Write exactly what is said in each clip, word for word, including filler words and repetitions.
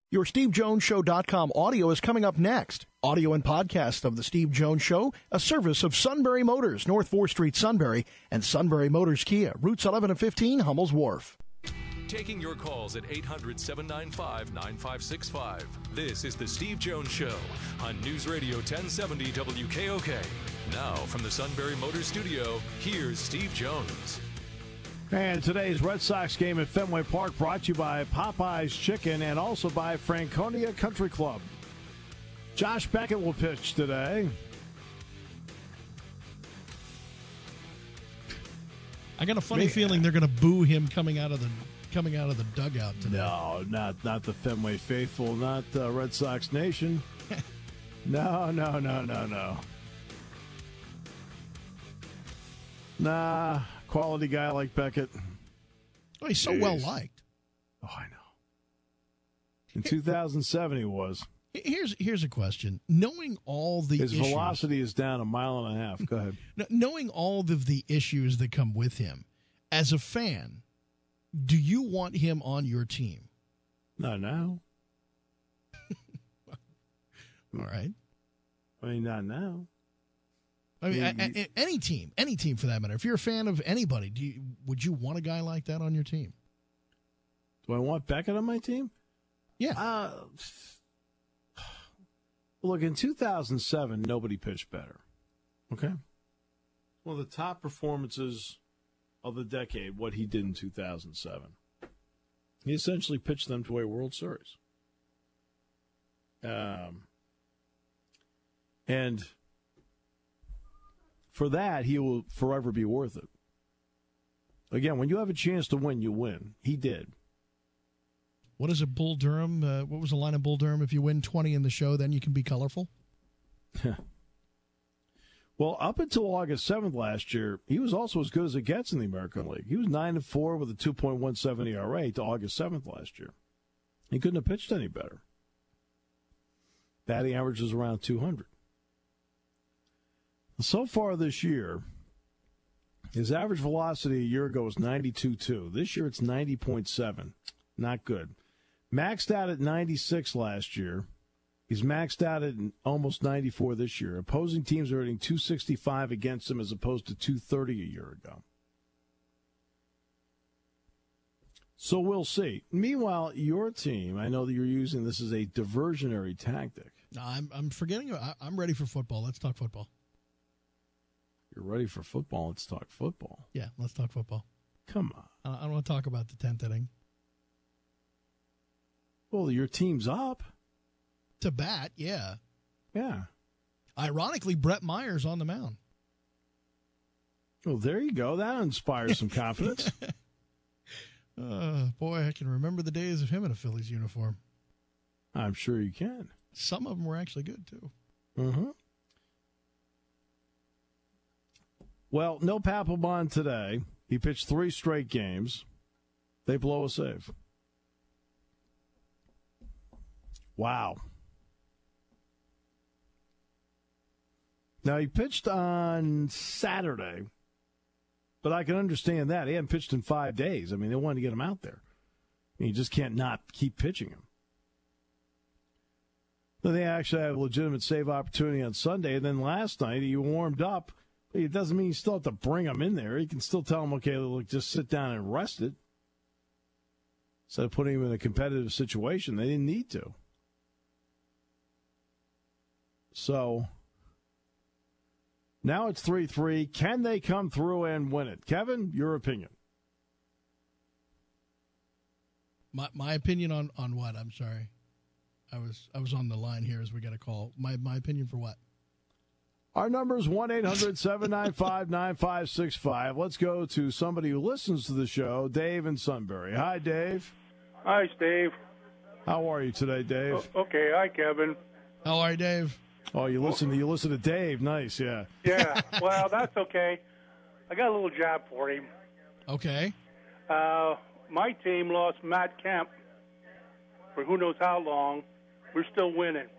Your Steve Jones Show dot com audio is coming up next. Audio and podcast of The Steve Jones Show, a service of Sunbury Motors, North fourth Street, Sunbury, and Sunbury Motors Kia, routes eleven and fifteen, Hummel's Wharf. Taking your calls at eight hundred, seven nine five, nine five six five. This is The Steve Jones Show on News Radio ten seventy W K O K. Now, from the Sunbury Motors Studio, here's Steve Jones. And today's Red Sox game at Fenway Park brought to you by Popeye's Chicken and also by Franconia Country Club. Josh Beckett will pitch today. I got a funny Me- feeling they're going to boo him coming out of the coming out of the dugout today. No, not not the Fenway faithful, not uh, Red Sox Nation. no, no, no, no, no. Nah, quality guy like Beckett. Oh, he's so Jeez. well liked. Oh, I know. In two thousand seven, he was. Here's here's a question. Knowing all the His issues, velocity is down a mile and a half. Go ahead. knowing all of the issues that come with him, as a fan, do you want him on your team? Not now. All right. I mean, not now. I mean, Yeah, a- a- any team, any team for that matter. If you're a fan of anybody, do you, would you want a guy like that on your team? Do I want Beckett on my team? Yeah. Uh, look, in two thousand seven, nobody pitched better. Okay? One of the top performances of the decade, what he did in two thousand seven. He essentially pitched them to a World Series. Um, and for that, he will forever be worth it. Again, when you have a chance to win, you win. He did. What is a Bull Durham? Uh, what was the line of Bull Durham? If you win twenty in the show, then you can be colorful? Well, up until August seventh last year, he was also as good as it gets in the American League. He was nine and four with a two point one seven E R A to August seventh last year. He couldn't have pitched any better. Batting average is around two hundred. So far this year, his average velocity a year ago was ninety-two point two. This year it's ninety point seven. Not good. Maxed out at ninety-six last year. He's maxed out at almost ninety-four this year. Opposing teams are hitting two sixty-five against him as opposed to two thirty a year ago. So we'll see. Meanwhile, your team, I know that you're using this as a diversionary tactic. No, I'm I'm forgetting. I, I'm ready for football. Let's talk football. You're ready for football. Let's talk football. Yeah, let's talk football. Come on. I, I don't want to talk about the tenth inning. Well, your team's up. To bat, yeah. Yeah. Ironically, Brett Myers on the mound. Well, there you go. That inspires some confidence. Uh, boy, I can remember the days of him in a Phillies uniform. I'm sure you can. Some of them were actually good, too. Mm-hmm. Well, no Papelbon today. He pitched three straight games. They blow a save. Wow. Now, he pitched on Saturday, but I can understand that. He hadn't pitched in five days. I mean, they wanted to get him out there. You just can't not keep pitching him. Then they actually had a legitimate save opportunity on Sunday, and then last night he warmed up. It doesn't mean you still have to bring him in there. You can still tell him, okay, look, just sit down and rest it. Instead of putting him in a competitive situation, they didn't need to. So now it's three three. Can they come through and win it? Kevin, your opinion. My my opinion on, on what? I'm sorry. I was I was on the line here as we got a call. My my opinion for what? Our number is one eight hundred seven nine five nine five six five. Let's go to somebody who listens to the show, Dave in Sunbury. Hi, Dave. Hi, Steve. How are you today, Dave? O- okay, hi, Kevin. How are you, Dave? Oh, you listen to you listen to Dave. Nice, yeah. Yeah, well, that's okay. I got a little job for him. Okay. Uh, my team lost Matt Kemp for who knows how long. We're still winning.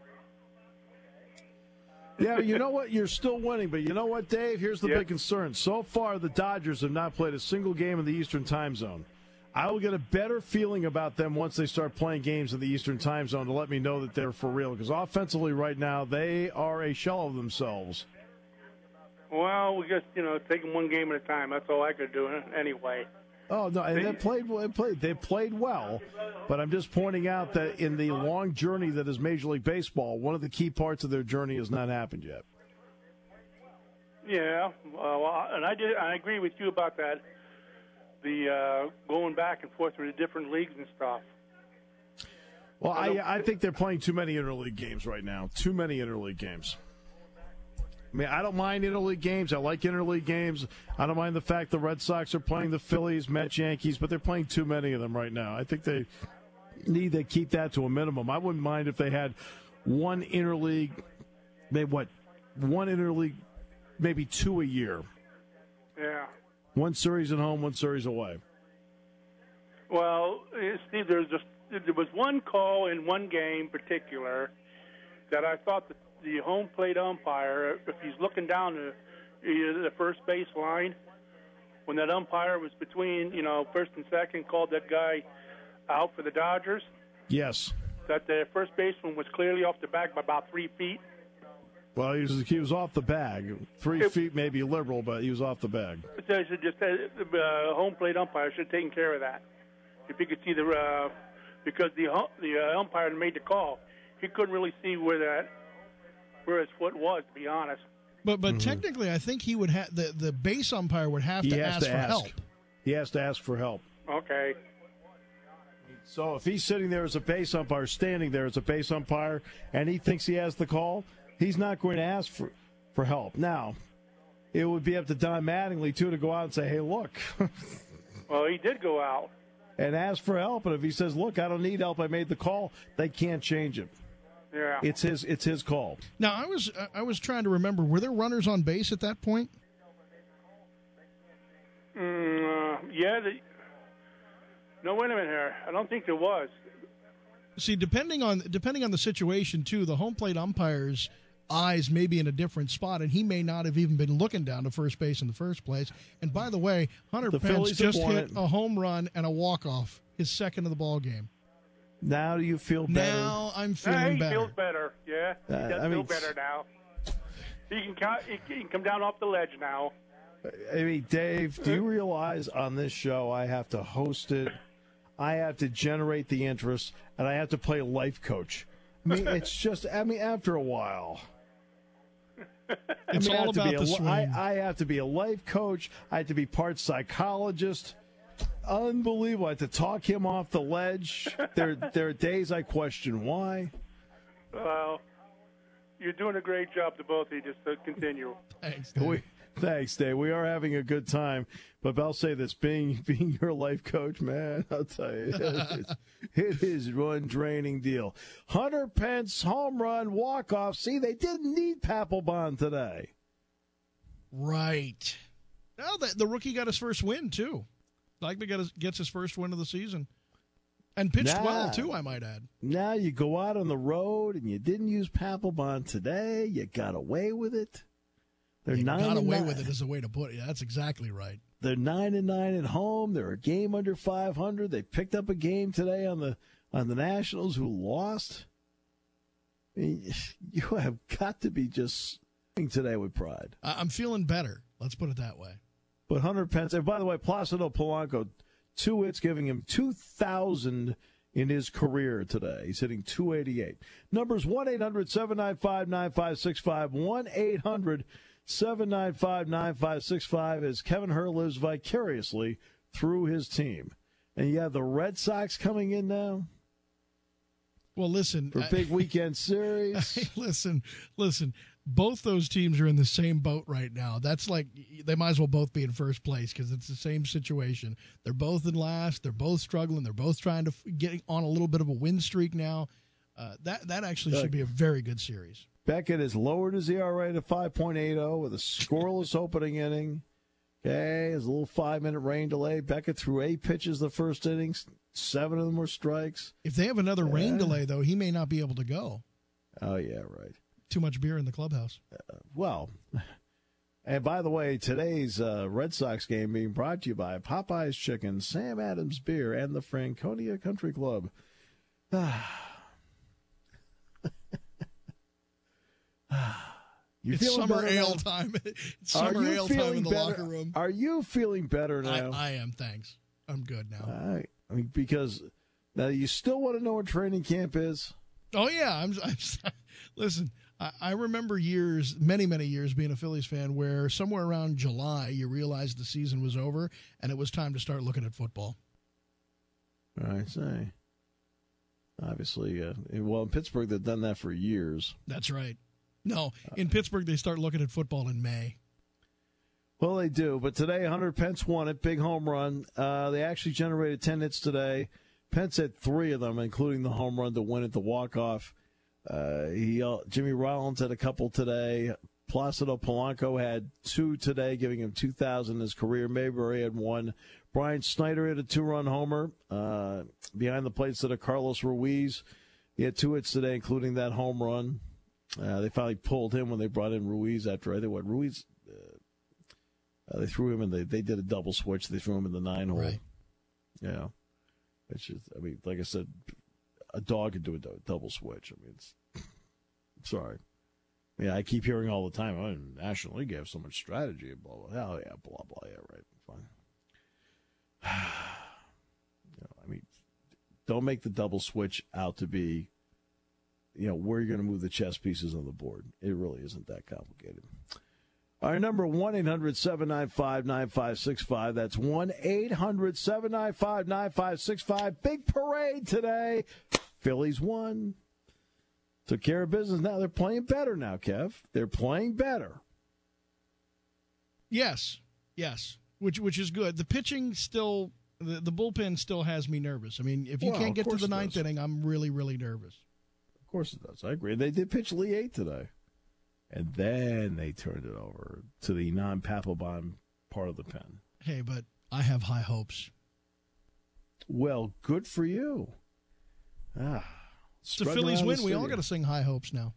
Yeah, you know what? You're still winning, but you know what, Dave? Here's the Yep. big concern. So far, the Dodgers have not played a single game in the Eastern Time Zone. I will get a better feeling about them once they start playing games in the Eastern Time Zone to let me know that they're for real. Because offensively right now, they are a shell of themselves. Well, we just, you know, take them one game at a time. That's all I could do anyway. Oh, no, and they played, they played, they played well, but I'm just pointing out that in the long journey that is Major League Baseball, one of the key parts of their journey has not happened yet. Yeah, uh, well, and I did. I agree with you about that. The uh, going back and forth through the different leagues and stuff. Well, I, I think they're playing too many interleague games right now. Too many interleague games. I mean, I don't mind interleague games. I like interleague games. I don't mind the fact the Red Sox are playing the Phillies, Mets, Yankees, but they're playing too many of them right now. I think they need to keep that to a minimum. I wouldn't mind if they had one interleague, maybe what, one interleague, maybe two a year. Yeah. One series at home, one series away. Well, Steve, there's just there was one call in one game in particular that I thought that the home plate umpire, if he's looking down the, the first base line, when that umpire was between, you know, first and second, called that guy out for the Dodgers. Yes. That the first baseman was clearly off the bag by about three feet. Well, he was, he was off the bag. Three it, feet may be liberal, but he was off the bag. So should just, uh, the uh, home plate umpire should have taken care of that. If he could see the, uh, because the the uh, umpire made the call, he couldn't really see where that, where his foot was, to be honest. But but mm-hmm. technically, I think he would have the, the base umpire would have he to ask to for ask. help. He has to ask for help. Okay. So if he's sitting there as a base umpire, standing there as a base umpire, and he thinks he has the call, he's not going to ask for, for help. Now, it would be up to Don Mattingly, too, to go out and say, hey, look. Well, he did go out. And ask for help. And if he says, look, I don't need help, I made the call, they can't change it. Yeah. It's his it's his call. Now, I was I was trying to remember, were there runners on base at that point? Mm, uh, yeah. The, no, wait a minute here. I don't think there was. See, depending on depending on the situation, too, the home plate umpire's eyes may be in a different spot, and he may not have even been looking down to first base in the first place. And by the way, Hunter the Pence Phillies just hit it. a home run and a walk-off, his second of the ball game. Now do you feel better? Now I'm feeling hey, he better. He feels better, yeah. He Uh, does I mean, feel better now. He can, count, he can come down off the ledge now. I mean, Dave, do you realize on this show I have to host it, I have to generate the interest, and I have to play life coach? I mean, it's just, I mean, after a while. It's I mean, all about a, the swing. I, I have to be a life coach. I have to be part psychologist. Unbelievable. I have to talk him off the ledge. There, there are days I question why. Well, you're doing a great job to both of you. Just to continue. Thanks, Dave. We, thanks, Dave. We are having a good time. But I'll say this, being being your life coach, man, I'll tell you, it is, it is one draining deal. Hunter Pence, home run, walk-off. See, they didn't need Papelbon today. Right. Now the, the rookie got his first win, too. Likely got his, gets his first win of the season. And pitched nah, well, too, I might add. Now you go out on the road and you didn't use Papelbon today. You got away with it. They're you nine got away nine. with it is a way to put it. Yeah, that's exactly right. They're nine and nine at home. They're a game under five hundred. They picked up a game today on the on the Nationals, who lost. I mean, you have got to be just singing today with pride. I, I'm feeling better. Let's put it that way. But Hunter Pence, and by the way, Placido Polanco, two hits, giving him two thousand in his career today. He's hitting two eighty-eight. Numbers one eight hundred seven nine five nine five six five, one eight hundred seven nine five nine five six five, as Kevin Herr lives vicariously through his team. And you have the Red Sox coming in now. Well, listen. For a big weekend series. listen, listen. Both those teams are in the same boat right now. That's like they might as well both be in first place because it's the same situation. They're both in last. They're both struggling. They're both trying to get on a little bit of a win streak now. Uh, that that actually should be a very good series. Beckett has lowered his E R A to five point eight oh with a scoreless opening inning. Okay, there's a little five-minute rain delay. Beckett threw eight pitches the first innings. Seven of them were strikes. If they have another yeah. rain delay, though, he may not be able to go. Oh, yeah, right. Too much beer in the clubhouse. Uh, well, And by the way, today's uh, Red Sox game being brought to you by Popeye's Chicken, Sam Adams Beer, and the Franconia Country Club. you it's summer ale now? time. It's summer ale time in the better? locker room. Are you feeling better now? I, I am, thanks. I'm good now. I, I mean, because now you still want to know what training camp is? Oh, yeah. I'm, I'm Listen, I, I remember years, many, many years being a Phillies fan where somewhere around July you realized the season was over and it was time to start looking at football. I say. Obviously, uh, well, in Pittsburgh, they've done that for years. That's right. No, in Pittsburgh, they start looking at football in May. Well, they do, but today Hunter Pence won it, big home run. Uh, they actually generated ten hits today. Pence had three of them, including the home run to win it, the walk-off. Uh, he, uh, Jimmy Rollins had a couple today. Placido Polanco had two today, giving him two thousand in his career. Mayberry had one. Brian Snyder had a two-run homer. Uh, behind the plate stood a Carlos Ruiz. He had two hits today, including that home run. Uh, they finally pulled him when they brought in Ruiz after, I think, what, Ruiz, uh, uh, they threw him in, the, they did a double switch. They threw him in the nine hole. Right. Yeah. Which is, I mean, like I said, a dog could do a double switch. I mean, it's, sorry. Yeah, I keep hearing all the time, oh, National League have so much strategy, blah, blah, oh, yeah, blah, blah, yeah, right, fine. you know, I mean, don't make the double switch out to be, you know, where you're going to move the chess pieces on the board. It really isn't that complicated. Our number, one eight hundred seven nine five nine five six five. That's one eight hundred seven nine five nine five six five. Big parade today. Phillies won. Took care of business. Now they're playing better now, Kev. They're playing better. Yes, yes, which which is good. The pitching still, the, the bullpen still has me nervous. I mean, if you well, can't get to the ninth inning, I'm really, really nervous. Of course it does. I agree. They did pitch Lee eight today. And then they turned it over to the non-Papelbon part of the pen. Hey, but I have high hopes. Well, good for you. Ah, it's a Phillies win. We all got to sing high hopes now.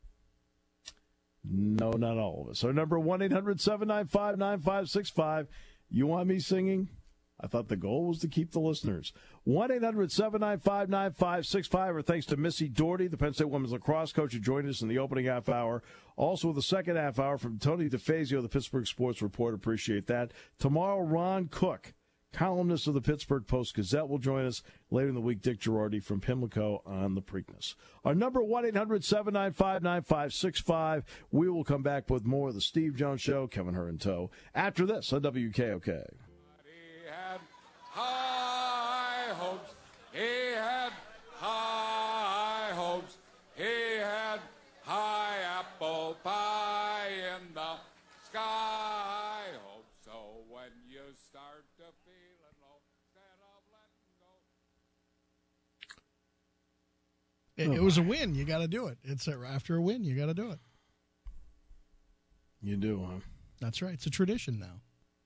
No, not all of us. Our number, one eight hundred seven nine five nine five six five. You want me singing? I thought the goal was to keep the listeners. one eight hundred seven nine five nine five six five. Or thanks to Missy Doherty, the Penn State women's lacrosse coach, who joined us in the opening half hour. Also, the second half hour from Tony DeFazio, the Pittsburgh Sports Report. Appreciate that. Tomorrow, Ron Cook, columnist of the Pittsburgh Post-Gazette, will join us. Later in the week, Dick Girardi from Pimlico on the Preakness. Our number, one eight hundred seven nine five nine five six five. We will come back with more of the Steve Jones Show, Kevin Herr in tow, after this on W K O K. High hopes, he had high hopes, he had high apple pie in the sky hopes. So when you start to feeling low, instead of letting go. It, it was a win. You got to do it. It's a, after a win, you got to do it. You do, huh? That's right. It's a tradition now.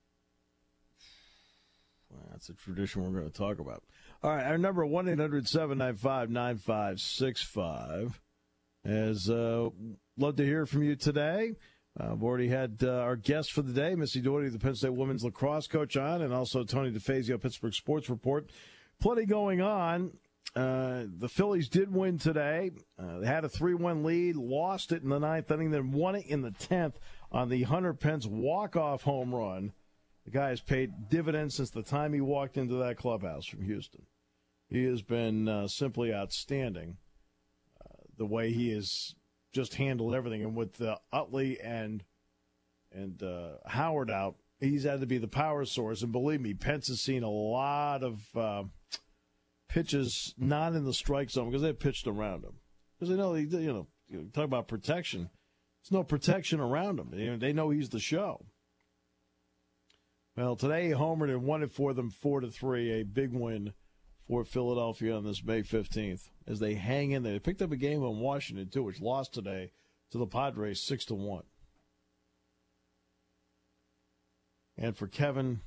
Well, that's a tradition we're going to talk about. All right, our number, one eight hundred seven nine five nine five six five. As uh, love to hear from you today. Uh, I've already had uh, our guest for the day, Missy Doherty, the Penn State women's lacrosse coach, on, and also Tony DeFazio, Pittsburgh Sports Report. Plenty going on. Uh, the Phillies did win today. Uh, they had a three one lead, lost it in the ninth inning, then won it in the tenth on the Hunter Pence walk-off home run. The guy has paid dividends since the time he walked into that clubhouse from Houston. He has been uh, simply outstanding, uh, the way he has just handled everything. And with uh, Utley and and uh, Howard out, he's had to be the power source. And believe me, Pence has seen a lot of uh, pitches not in the strike zone because they've pitched around him. Because they know, you know, you talk about protection. There's no protection around him. You know, they know he's the show. Well, today he homered and won it for them four to three, a big win for Philadelphia on this May fifteenth as they hang in there. They picked up a game in Washington, too, which lost today to the Padres six to one. And for Kevin,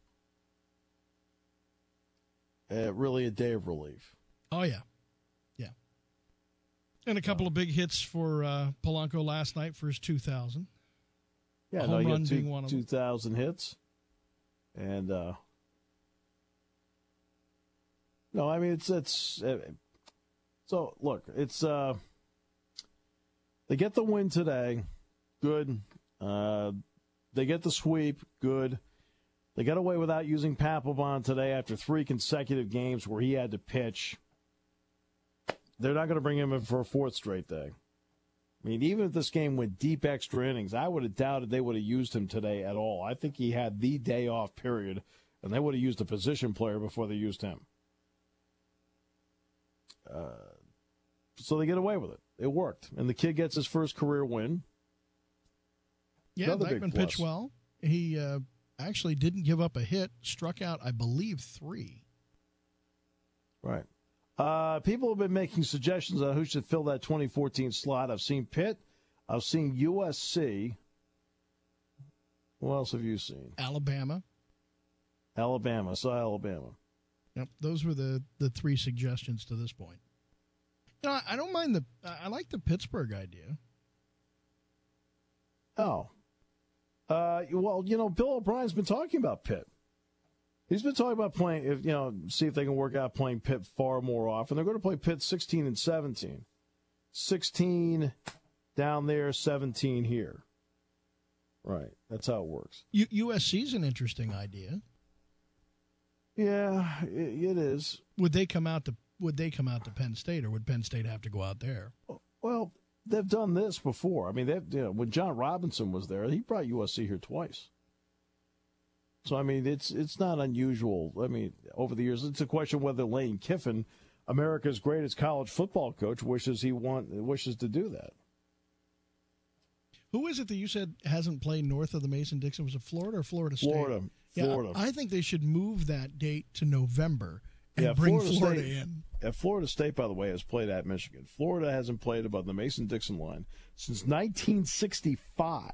uh, really a day of relief. Oh, yeah. Yeah. And a couple oh. of big hits for uh, Polanco last night for his two thousand. Yeah, home no, you run got two, being one of two them. thousand hits. And, uh, no, I mean, it's, it's, uh, so look, it's, uh, they get the win today. Good. Uh, they get the sweep. Good. They got away without using Papelbon today after three consecutive games where he had to pitch. They're not going to bring him in for a fourth straight day. I mean, even if this game went deep extra innings, I would have doubted they would have used him today at all. I think he had the day off period, and they would have used a position player before they used him. Uh, so they get away with it. It worked. And the kid gets his first career win. Yeah, Another big Dykeman plus. pitched well. He uh, actually didn't give up a hit, struck out, I believe, three. Right. Uh, people have been making suggestions on who should fill that twenty fourteen slot. I've seen Pitt. I've seen U S C. Who else have you seen? Alabama. Alabama. I saw Alabama. Yep, those were the, the three suggestions to this point. You know, I, I don't mind the – I like the Pittsburgh idea. Oh. Uh, well, you know, Bill O'Brien's been talking about Pitt. He's been talking about playing, if you know, see if they can work out playing Pitt far more often. They're going to play Pitt sixteen and seventeen. sixteen down there, seventeen here. Right. That's how it works. U- USC's an interesting idea. Yeah, it, it is. Would they come out to Would they come out to Penn State, or would Penn State have to go out there? Well, they've done this before. I mean, they've, you know, when John Robinson was there, he brought U S C here twice. So, I mean, it's it's not unusual. I mean, over the years, it's a question whether Lane Kiffin, America's greatest college football coach, wishes he want wishes to do that. Who is it that you said hasn't played north of the Mason-Dixon? Was it Florida or Florida State? Florida. Yeah, Florida. I think they should move that date to November and Yeah, bring Florida Florida State- in. Yeah, Florida State, by the way, has played at Michigan. Florida hasn't played above the Mason-Dixon line since nineteen sixty-five.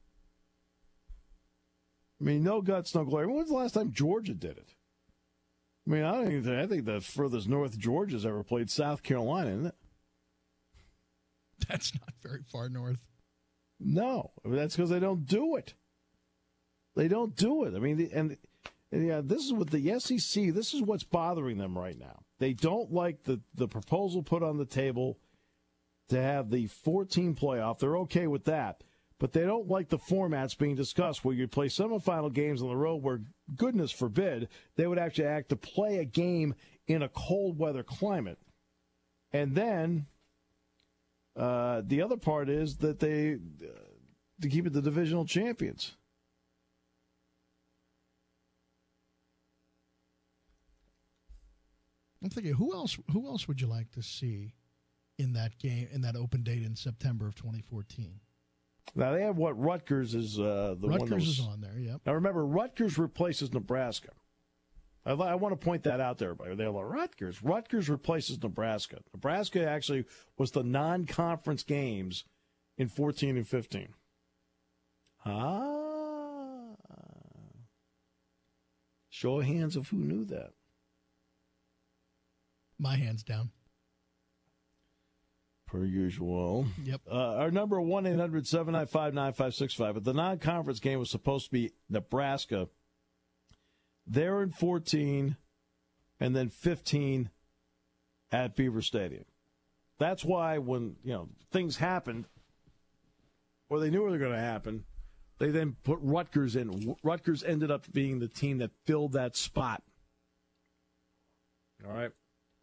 I mean, no guts, no glory. When was the last time Georgia did it? I mean, I don't even think, I think the furthest north Georgia's ever played South Carolina, isn't it? That's not very far north. No, I mean, that's because they don't do it. They don't do it. I mean, and, and yeah, this is what the S E C, this is what's bothering them right now. They don't like the, the proposal put on the table to have the fourteen playoff. They're okay with that. But they don't like the formats being discussed where you play semifinal games on the road where, goodness forbid, they would actually act to play a game in a cold weather climate. And then uh, the other part is that they, uh, to keep it the divisional champions. I'm thinking, who else? Who else would you like to see in that game, in that open date in September of twenty fourteen? Now, they have what Rutgers is uh, the one that Rutgers was, is on there. Yep. Now, remember, Rutgers replaces Nebraska. I, I want to point that out to everybody. They're like, Rutgers. Rutgers replaces Nebraska. Nebraska actually was the non-conference games in fourteen and fifteen. Ah. Show of hands of who knew that. My hands down. Per usual. Yep. Uh, our number, one eight hundred seven nine five nine five six five. But the non-conference game was supposed to be Nebraska. They're in fourteen, and then fifteen at Beaver Stadium. That's why when, you know, things happened, or they knew they were going to happen, they then put Rutgers in. Rutgers ended up being the team that filled that spot. All right.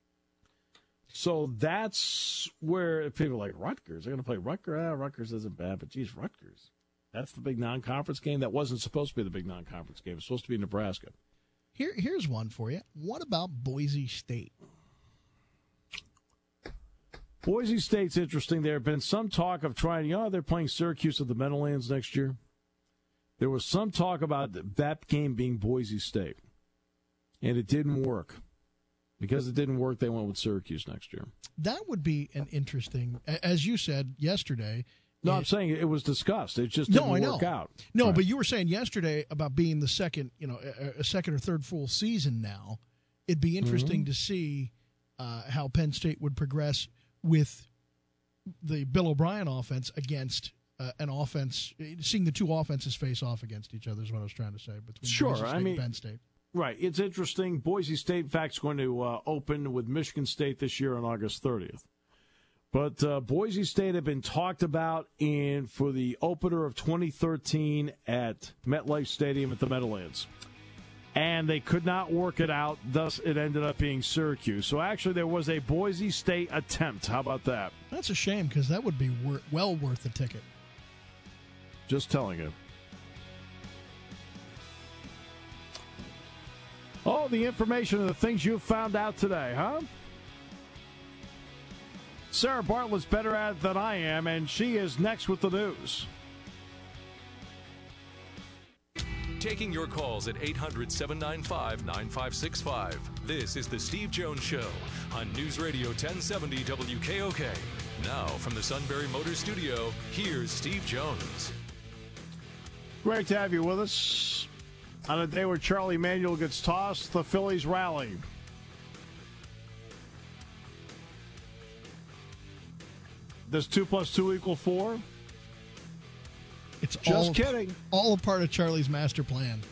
So that's where people are like, Rutgers, they're going to play Rutgers. Ah, Rutgers isn't bad, but geez, Rutgers. That's the big non-conference game. That wasn't supposed to be the big non-conference game. It was supposed to be Nebraska. Here, here's one for you. What about Boise State? Boise State's interesting. There have been some talk of trying, you know, they're playing Syracuse at the Meadowlands next year. There was some talk about that game being Boise State, and it didn't work. Because it didn't work, they went with Syracuse next year. That would be an interesting, as you said yesterday. No, it, I'm saying it was discussed. It just didn't no, I know. work out. No, right. but you were saying yesterday about being the second, you know, a, a second or third full season now. It'd be interesting Mm-hmm. to see uh, how Penn State would progress with the Bill O'Brien offense against uh, an offense, seeing the two offenses face off against each other is what I was trying to say. Between sure, Boise State I mean, and Penn State. Right. It's interesting. Boise State, in fact, is going to uh, open with Michigan State this year on August thirtieth. But uh, Boise State have been talked about in for the opener of twenty thirteen at MetLife Stadium at the Meadowlands. And they could not work it out, thus it ended up being Syracuse. So actually there was a Boise State attempt. How about that? That's a shame because that would be wor- well worth the ticket. Just telling you. Oh, the information of the things you've found out today, huh? Sarah Bartlett's better at it than I am, and she is next with the news. Taking your calls at eight hundred, seven nine five, nine five six five. This is the Steve Jones Show on News Radio ten seventy W K O K. Now from the Sunbury Motors Studio, here's Steve Jones. Great to have you with us. On a day where Charlie Manuel gets tossed, the Phillies rally. Does two plus two equal four? It's Just all, kidding. All a part of Charlie's master plan.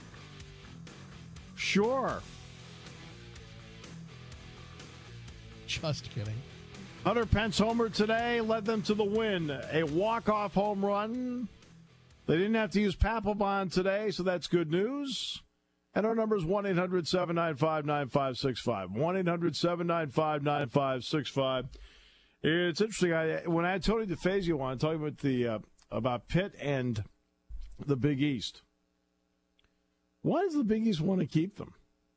Sure. Just kidding. Hunter Pence homer today led them to the win. A walk-off home run. They didn't have to use Papelbon today, so that's good news. And our number is one eight hundred, seven nine five, nine five six five. one eight hundred, seven nine five, nine five six five. It's interesting. I, when I had Tony DeFazio on, talking about the uh, about Pitt and the Big East. Why does the Big East want to keep them?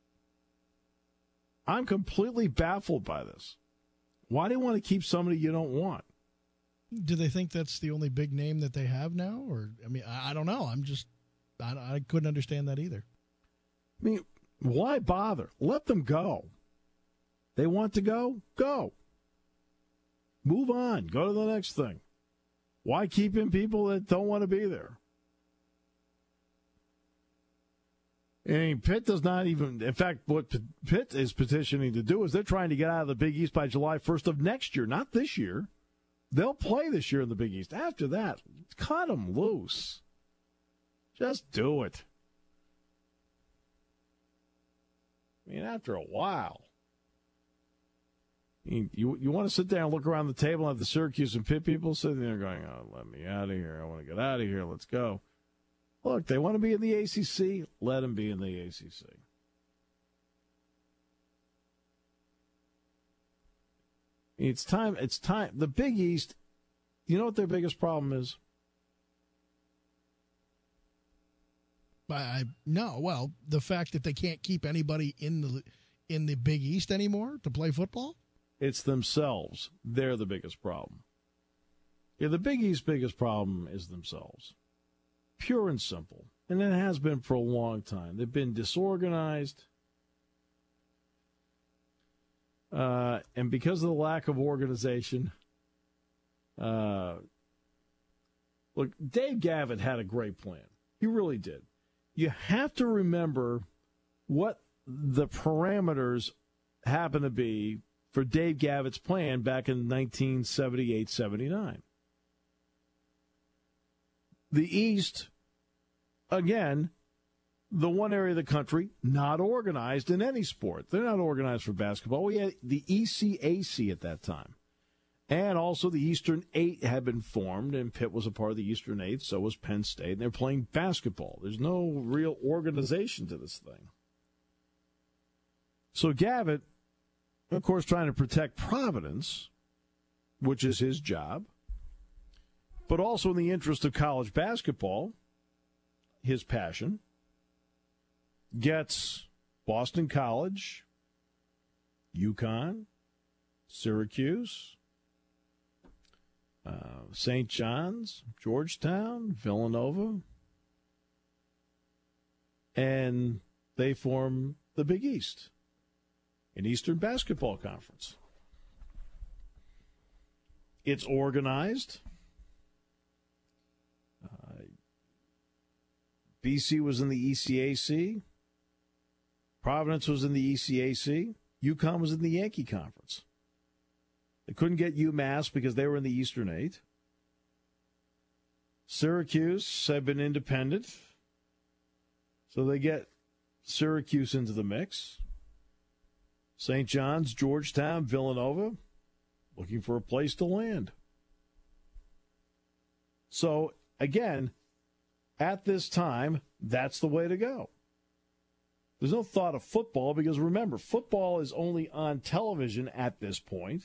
I'm completely baffled by this. Why do you want to keep somebody you don't want? Do they think that's the only big name that they have now? Or, I mean, I, I don't know. I'm just, I, I couldn't understand that either. I mean, why bother? Let them go. They want to go? Go. Move on. Go to the next thing. Why keep in people that don't want to be there? I mean, Pitt does not even, in fact, what Pitt is petitioning to do is they're trying to get out of the Big East by July first of next year, not this year. They'll play this year in the Big East. After that, cut them loose. Just do it. I mean, after a while. You, you, you want to sit there and look around the table and have the Syracuse and Pitt people sitting there going, oh, let me out of here. I want to get out of here. Let's go. Look, they want to be in the A C C. Let them be in the A C C. It's time. It's time. The Big East, you know what their biggest problem is? I, I no. Well, the fact that they can't keep anybody in the in the Big East anymore to play football. It's themselves. They're the biggest problem. Yeah, the Big East's biggest problem is themselves. Pure and simple. And it has been for a long time. They've been disorganized. Uh, and because of the lack of organization, uh, look, Dave Gavitt had a great plan. He really did. You have to remember what the parameters happen to be for Dave Gavitt's plan back in nineteen seventy-eight seventy-nine. The East, again, the one area of the country not organized in any sport. They're not organized for basketball. We had the E C A C at that time. And also the Eastern Eight had been formed, and Pitt was a part of the Eastern Eight, so was Penn State, and they're playing basketball. There's no real organization to this thing. So Gavitt, of course, trying to protect Providence, which is his job, but also in the interest of college basketball, his passion, gets Boston College, UConn, Syracuse, uh, Saint John's, Georgetown, Villanova, and they form the Big East, an Eastern Basketball Conference. It's organized. Uh, B C was in the E C A C. Providence was in the E C A C. UConn was in the Yankee Conference. They couldn't get UMass because they were in the Eastern Eight. Syracuse have been independent, so they get Syracuse into the mix. Saint John's, Georgetown, Villanova, looking for a place to land. So, again, at this time, that's the way to go. There's no thought of football because, remember, football is only on television at this point.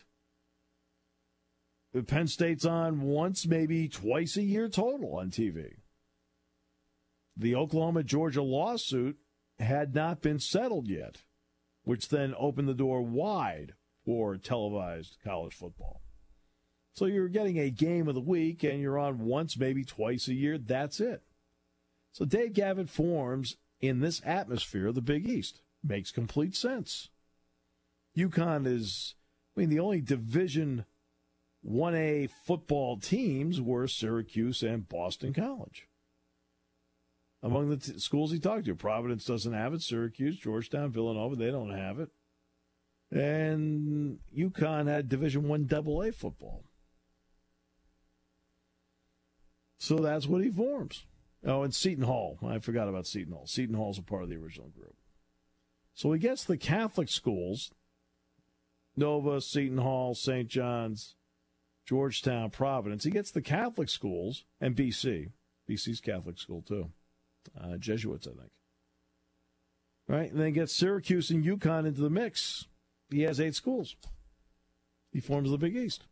Penn State's on once, maybe twice a year total on T V. The Oklahoma-Georgia lawsuit had not been settled yet, which then opened the door wide for televised college football. So you're getting a game of the week, and you're on once, maybe twice a year. That's it. So Dave Gavitt forms in this atmosphere, the Big East. Makes complete sense. UConn is, I mean, the only Division one A football teams were Syracuse and Boston College. Among the t- schools he talked to, Providence doesn't have it. Syracuse, Georgetown, Villanova, they don't have it. And UConn had Division one double A football. So that's what he forms. Oh, and Seton Hall. I forgot about Seton Hall. Seton Hall's a part of the original group. So he gets the Catholic schools, Nova, Seton Hall, Saint John's, Georgetown, Providence. He gets the Catholic schools and B C. B C's Catholic school, too. Uh, Jesuits, I think. Right? And then gets Syracuse and UConn into the mix. He has eight schools. He forms the Big East,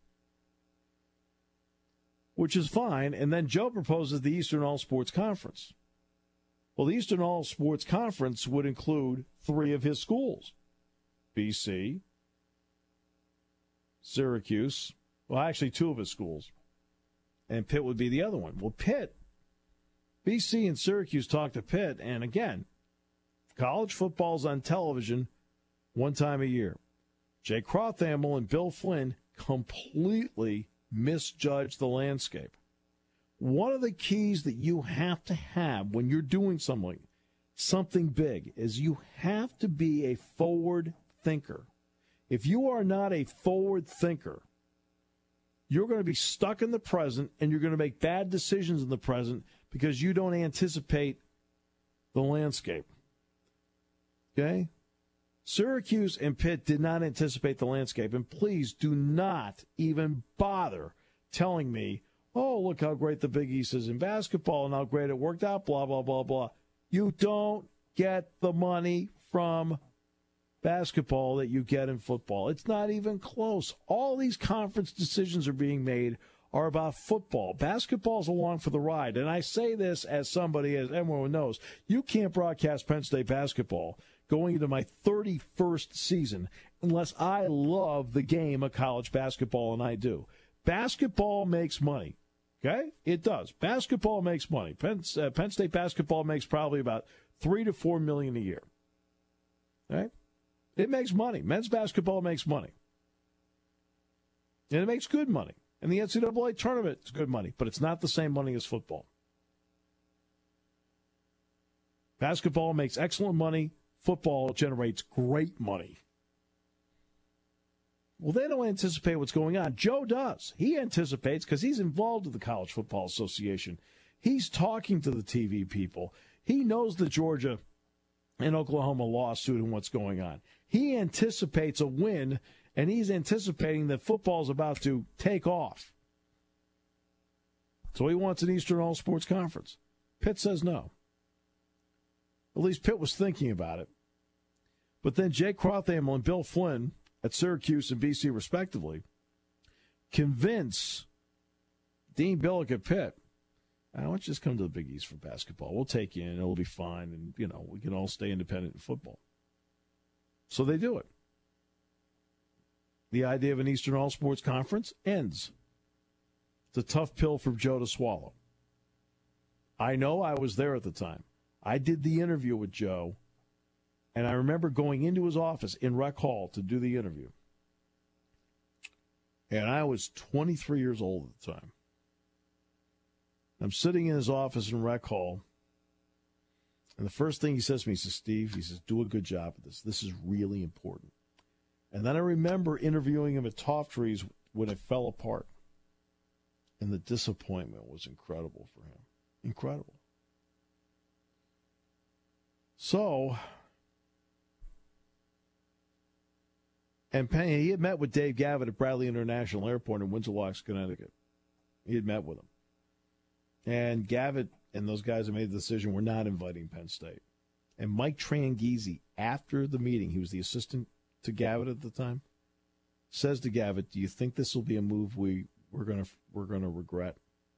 which is fine. And then Joe proposes the Eastern All-Sports Conference. Well, the Eastern All-Sports Conference would include three of his schools. B C, Syracuse, well, actually two of his schools, and Pitt would be the other one. Well, Pitt, B C and Syracuse talked to Pitt, and again, college football's on television one time a year. Jay Crothamel and Bill Flynn completely misjudged the landscape. One of the keys that you have to have when you're doing something, something big is you have to be a forward thinker. If you are not a forward thinker, you're going to be stuck in the present and you're going to make bad decisions in the present because you don't anticipate the landscape. Okay? Syracuse and Pitt did not anticipate the landscape. And please do not even bother telling me, oh, look how great the Big East is in basketball and how great it worked out, blah, blah, blah, blah. You don't get the money from basketball that you get in football. It's not even close. All these conference decisions are being made are about football. Basketball's along for the ride. And I say this as somebody, as everyone knows, you can't broadcast Penn State basketball going into my thirty-first season unless I love the game of college basketball, and I do. Basketball makes money, okay? It does. Basketball makes money. Penn, uh, Penn State basketball makes probably about three to four million a year, right? It makes money. Men's basketball makes money, and it makes good money. And the N C double A tournament is good money, but it's not the same money as football. Basketball makes excellent money. Football generates great money. Well, they don't anticipate what's going on. Joe does. He anticipates because he's involved with the College Football Association. He's talking to the T V people. He knows the Georgia and Oklahoma lawsuit and what's going on. He anticipates a win, and he's anticipating that football is about to take off. So he wants an Eastern All-Sports Conference. Pitt says no. At least Pitt was thinking about it. But then Jake Crothamel and Bill Flynn at Syracuse and B C respectively convince Dean Billick at Pitt, why don't you just come to the Big East for basketball? We'll take you in. It'll be fine. And, you know, we can all stay independent in football. So they do it. The idea of an Eastern All-Sports Conference ends. It's a tough pill for Joe to swallow. I know. I was there at the time. I did the interview with Joe, and I remember going into his office in Rec Hall to do the interview. And I was twenty-three years old at the time. I'm sitting in his office in Rec Hall, and the first thing he says to me, he says, Steve, he says, do a good job of this. This is really important. And then I remember interviewing him at Toft Trees when it fell apart. And the disappointment was incredible for him. Incredible. So, and Penn, he had met with Dave Gavitt at Bradley International Airport in Windsor Locks, Connecticut. He had met with him. And Gavitt and those guys that made the decision were not inviting Penn State. And Mike Tranghese, after the meeting, he was the assistant to Gavitt at the time, says to Gavitt, "Do you think this will be a move we we're gonna we're gonna regret?"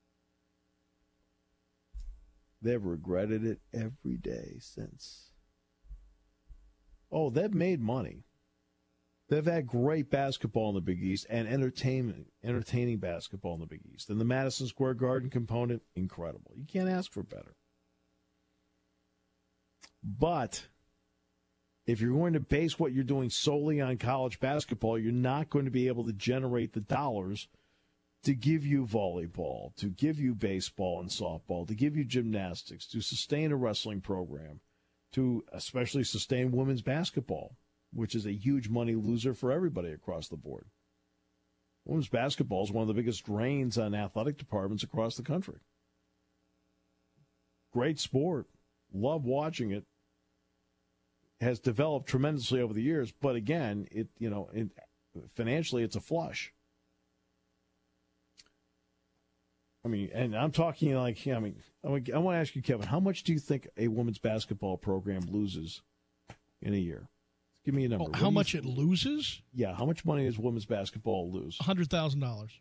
They've regretted it every day since. Oh, they've made money. They've had great basketball in the Big East and entertainment, entertaining basketball in the Big East. And the Madison Square Garden component, incredible. You can't ask for better. But if you're going to base what you're doing solely on college basketball, you're not going to be able to generate the dollars to give you volleyball, to give you baseball and softball, to give you gymnastics, to sustain a wrestling program, to especially sustain women's basketball, which is a huge money loser for everybody across the board. Women's basketball is one of the biggest drains on athletic departments across the country. Great sport. Love watching it. Has developed tremendously over the years, but again, it you know, it, financially, it's a flush. I mean, and I'm talking like, I mean, I want to ask you, Kevin, how much do you think a women's basketball program loses in a year? Give me a number. Oh, how much it loses? Yeah, how much money does women's basketball lose? one hundred thousand dollars.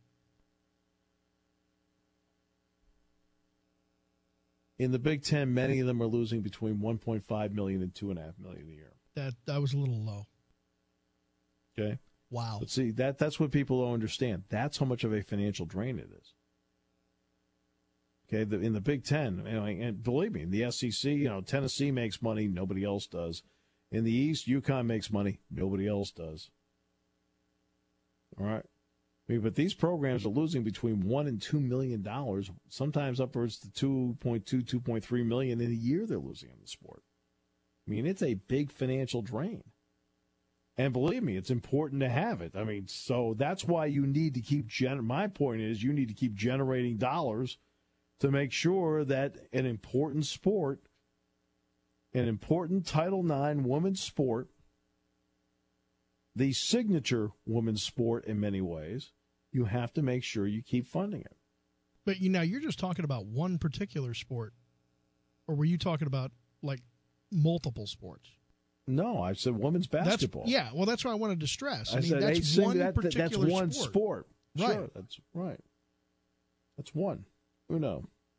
In the Big Ten, many of them are losing between one point five million dollars and two point five million dollars a year. That that was a little low. Okay. Wow. But see, that that's what people don't understand. That's how much of a financial drain it is. Okay, the, in the Big Ten, you know, and believe me, in the S E C, you know, Tennessee makes money, nobody else does. In the East, UConn makes money, nobody else does. All right. I mean, but these programs are losing between one and two million dollars, sometimes upwards to two point two, two point three million in a year. They're losing in the sport. I mean, it's a big financial drain, and believe me, it's important to have it. I mean, so that's why you need to keep. Gen- my point is, you need to keep generating dollars to make sure that an important sport, an important Title nine women's sport, the signature women's sport in many ways, you have to make sure you keep funding it. But you know, you're just talking about one particular sport, or were you talking about like multiple sports? No, I said women's basketball. That's, yeah, well, that's what I wanted to stress. I, I mean, said that's hey, one that, particular That's one sport. sport. Right. Sure, that's right. That's one. Uno.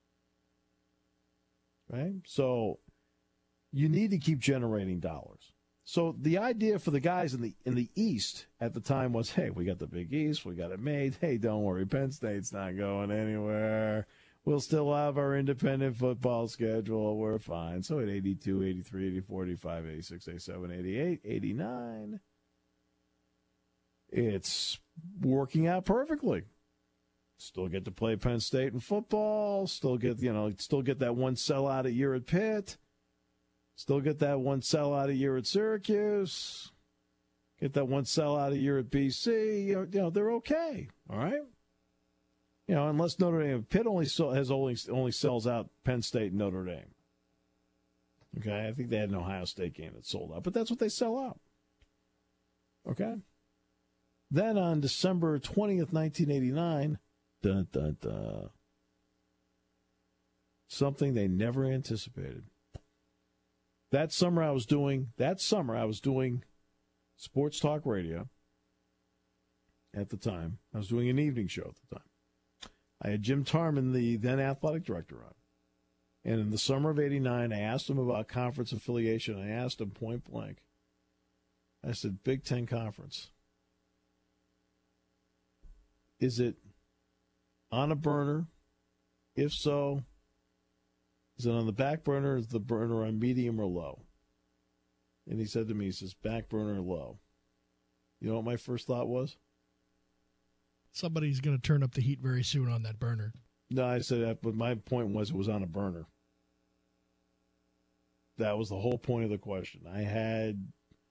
Right? So you need to keep generating dollars. So the idea for the guys in the in the East at the time was, hey, we got the Big East, we got it made. Hey, don't worry, Penn State's not going anywhere. We'll still have our independent football schedule. We're fine. So at eighty-two, eighty-three, eighty-four, eighty-five, eighty-six, eighty-seven, eighty-eight, eighty-nine, it's working out perfectly. Still get to play Penn State in football. Still get, you know, still get that one sellout a year at Pitt. Still get that one sellout a year at Syracuse. Get that one sellout a year at B C. You know, you know, they're okay. All right. You know, unless Notre Dame, Pitt only has only only sells out Penn State and Notre Dame. Okay, I think they had an Ohio State game that sold out, but that's what they sell out. Okay. Then on December twentieth, nineteen eighty-nine, dun, dun, dun, something they never anticipated. That summer I was doing, that summer I was doing sports talk radio at the time. I was doing an evening show at the time. I had Jim Tarman, the then athletic director, on. And in the summer of eighty-nine, I asked him about conference affiliation. I asked him point blank. I said, Big Ten Conference. Is it on a burner? If so, is it on the back burner? Is the burner on medium or low? And he said to me, he says, back burner or low. You know what my first thought was? Somebody's going to turn up the heat very soon on that burner. No, I said that, but my point was it was on a burner. That was the whole point of the question. I had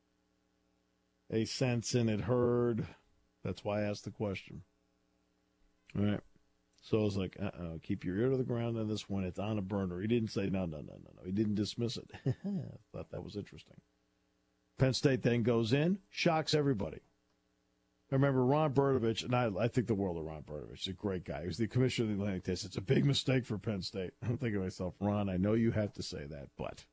a sense and had heard. That's why I asked the question. All right. So I was like, uh-oh, keep your ear to the ground on this one. It's on a burner. He didn't say, no, no, no, no, no. He didn't dismiss it. I thought that was interesting. Penn State then goes in, shocks everybody. I remember Ron Berdovich, and I, I think the world of Ron Berdovich. He's a great guy. He was the commissioner of the Atlantic Test. It's a big mistake for Penn State. I'm thinking to myself, Ron, I know you have to say that, but.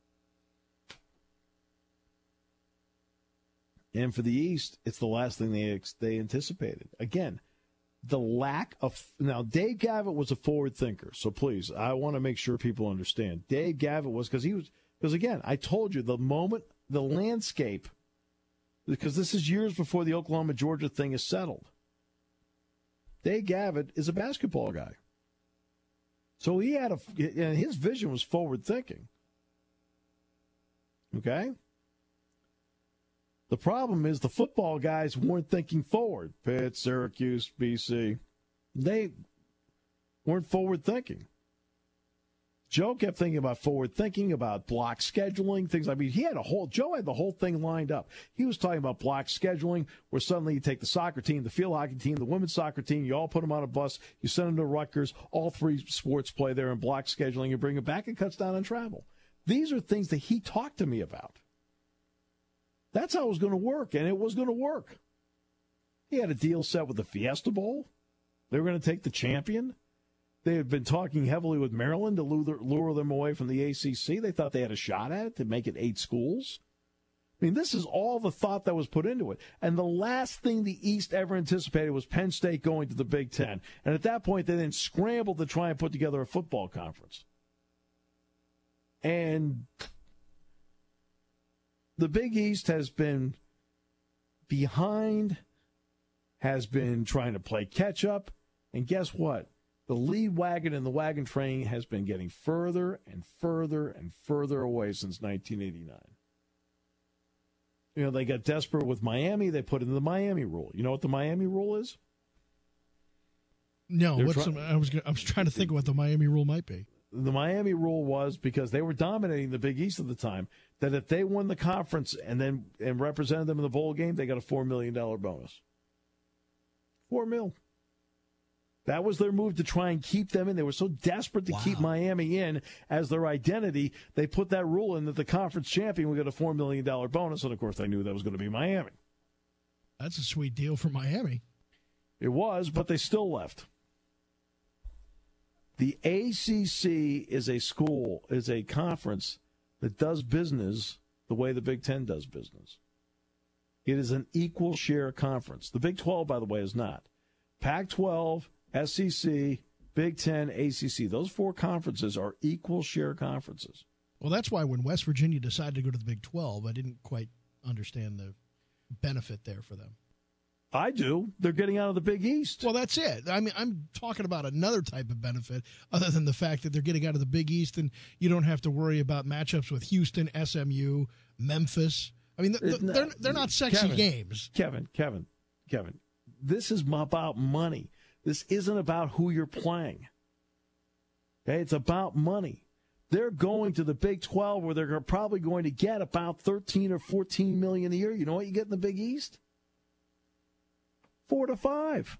And for the East, it's the last thing they they anticipated. Again, the lack of – now, Dave Gavitt was a forward thinker, so please, I want to make sure people understand. Dave Gavitt was – because he was – because, again, I told you, the moment – the landscape – because this is years before the Oklahoma-Georgia thing is settled. Dave Gavitt is a basketball guy. So he had a – and his vision was forward thinking. Okay? The problem is the football guys weren't thinking forward. Pitt, Syracuse, B C. They weren't forward thinking. Joe kept thinking about forward thinking, about block scheduling, things. I mean, he had a whole, Joe had the whole thing lined up. He was talking about block scheduling, where suddenly you take the soccer team, the field hockey team, the women's soccer team, you all put them on a bus, you send them to Rutgers, all three sports play there in block scheduling, you bring them back, it cuts down on travel. These are things that he talked to me about. That's how it was going to work, and it was going to work. He had a deal set with the Fiesta Bowl. They were going to take the champion. They had been talking heavily with Maryland to lure, lure them away from the A C C. They thought they had a shot at it to make it eight schools. I mean, this is all the thought that was put into it. And the last thing the East ever anticipated was Penn State going to the Big Ten. And at that point, they then scrambled to try and put together a football conference. And the Big East has been behind, has been trying to play catch up. And guess what? The lead wagon in the wagon train has been getting further and further and further away since nineteen eighty-nine. You know, they got desperate with Miami. They put in the Miami rule. You know what the Miami rule is? No, They're what's try- the, I was I was trying to think of what the Miami rule might be. The Miami rule was, because they were dominating the Big East at the time, that if they won the conference and then and represented them in the bowl game, they got a four million dollars bonus. Four mil. That was their move to try and keep them in. They were so desperate to Wow. keep Miami in as their identity, they put that rule in that the conference champion would get a four million dollars bonus, and, of course, they knew that was going to be Miami. That's a sweet deal for Miami. It was, but they still left. The A C C is a school, is a conference that does business the way the Big Ten does business. It is an equal share conference. The Big twelve, by the way, is not. Pac twelve, S E C, Big Ten, A C C, those four conferences are equal share conferences. Well, that's why when West Virginia decided to go to the Big twelve, I didn't quite understand the benefit there for them. I do. They're getting out of the Big East. Well, that's it. I mean, I'm talking about another type of benefit other than the fact that they're getting out of the Big East and you don't have to worry about matchups with Houston, S M U, Memphis. I mean, they're, they're, they're not sexy Kevin, games. Kevin, Kevin, Kevin, this is about money. This isn't about who you're playing. Okay, it's about money. They're going to the Big twelve where they're probably going to get about thirteen or fourteen million a year. You know what you get in the Big East? Four to five.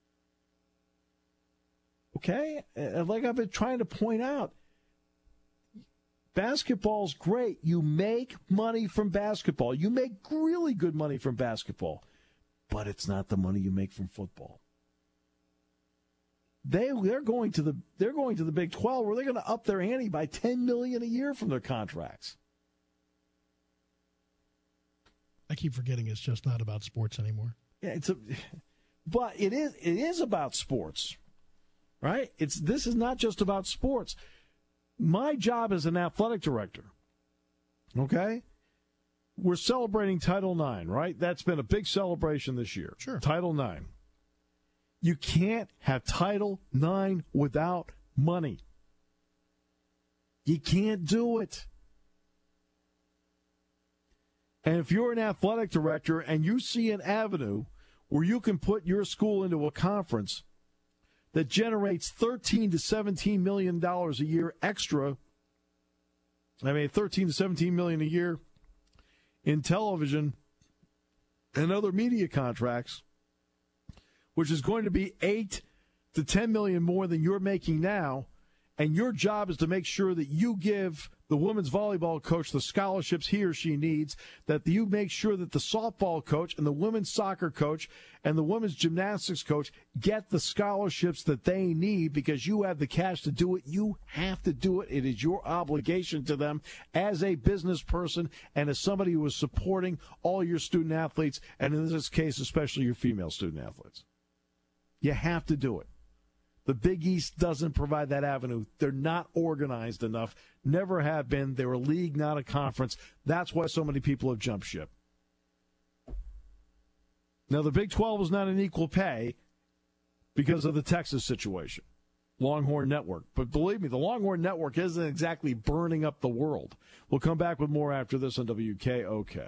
Okay? And like I've been trying to point out, basketball's great. You make money from basketball. You make really good money from basketball. But it's not the money you make from football. They they're going to the they're going to the Big twelve where they're going to up their ante by ten million dollars a year from their contracts. I keep forgetting it's just not about sports anymore. Yeah, it's a, but it is it is about sports, right? It's this is not just about sports. My job as an athletic director, okay? We're celebrating Title nine, right? That's been a big celebration this year. Sure. Title nine. You can't have Title nine without money. You can't do it. And if you're an athletic director and you see an avenue where you can put your school into a conference that generates thirteen to seventeen million dollars a year extra, I mean thirteen to seventeen million dollars a year in television and other media contracts, which is going to be eight to ten million dollars more than you're making now, and your job is to make sure that you give the women's volleyball coach the scholarships he or she needs, that you make sure that the softball coach and the women's soccer coach and the women's gymnastics coach get the scholarships that they need because you have the cash to do it. You have to do it. It is your obligation to them as a business person and as somebody who is supporting all your student athletes, and in this case, especially your female student athletes. You have to do it. The Big East doesn't provide that avenue. They're not organized enough. Never have been. They're a league, not a conference. That's why so many people have jumped ship. Now, the Big twelve is not an equal pay because of the Texas situation, Longhorn Network. But believe me, the Longhorn Network isn't exactly burning up the world. We'll come back with more after this on W K O K.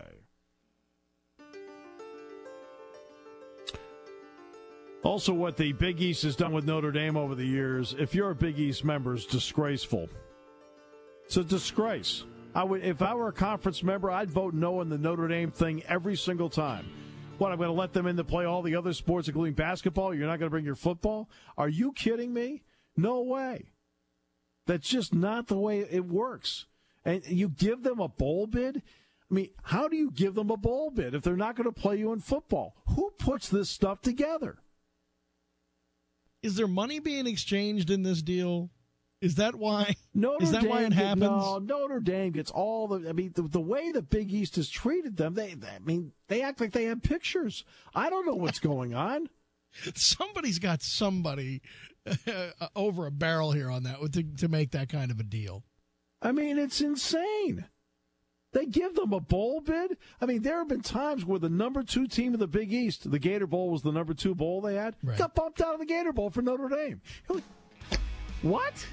Also, what the Big East has done with Notre Dame over the years, if you're a Big East member, is disgraceful. It's a disgrace. I would, if I were a conference member, I'd vote no on the Notre Dame thing every single time. What, I'm going to let them in to play all the other sports, including basketball? You're not going to bring your football? Are you kidding me? No way. That's just not the way it works. And you give them a bowl bid? I mean, how do you give them a bowl bid if they're not going to play you in football? Who puts this stuff together? Is there money being exchanged in this deal? Is that why? Notre Is that Dame why it get, happens? No, Notre Dame gets all the. I mean, the, the way the Big East has treated them, they. I mean, they act like they have pictures. I don't know what's going on. Somebody's got somebody uh, over a barrel here on that to, to make that kind of a deal. I mean, it's insane. They give them a bowl bid. I mean, there have been times where the number two team of the Big East, the Gator Bowl was the number two bowl they had, right, got bumped out of the Gator Bowl for Notre Dame. Like, what?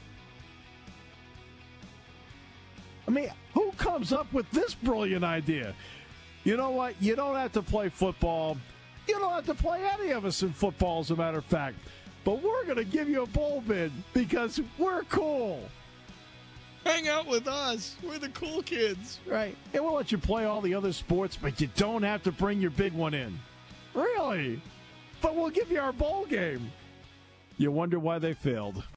I mean, who comes up with this brilliant idea? You know what? You don't have to play football. You don't have to play any of us in football, as a matter of fact. But we're going to give you a bowl bid because we're cool. Hang out with us. We're the cool kids. Right. And we'll let you play all the other sports, but you don't have to bring your big one in. Really? But we'll give you our bowl game. You wonder why they failed.